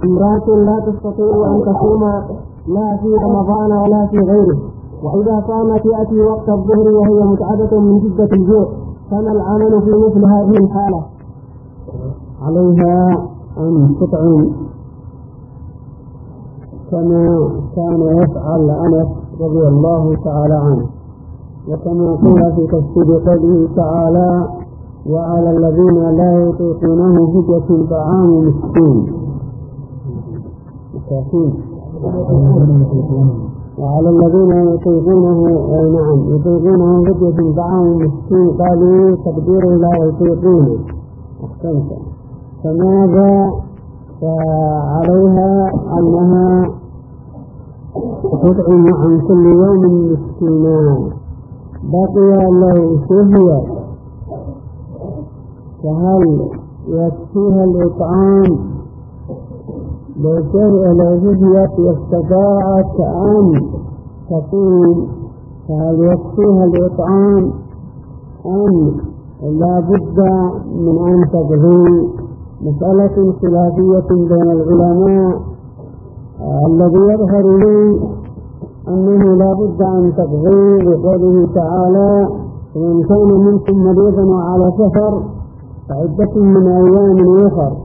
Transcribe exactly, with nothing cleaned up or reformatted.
امرأة لا تستطيع أن تصوم لا في رمضان ولا في غيره، وإذا صامت يأتي وقت الظهر وهي متعبة من شدة الجوع، فما العمل في مثل هذه الحالة؟ عليها أن تطعم كما كان يفعل أنس رضي الله تعالى عنه، وكما قيل في تفسير قوله تعالى: وعلى الذين لا يطيقونه فدية طعام مسكين. وعلى الذين يطيقونه نعم يطيقونه فدية طعام مسكين، قالوا تقدير لا يطيقونه. أحسنت. فماذا؟ فعليها أنها تطعم عن كل يوم مسكينا. بقي له شهية، فهل يكفيها الإطعام لشهية استطاعت أن تقوم؟ فهل يكفيها الإطعام أم لا بد من أن تقضي؟ مسألة خلافية بين العلماء. الذي يظهر لي أنه لا بد أن تقضي بقوله تعالى: وإن كان منكم مريضا وعلى سفر فعدة من أيام أخر.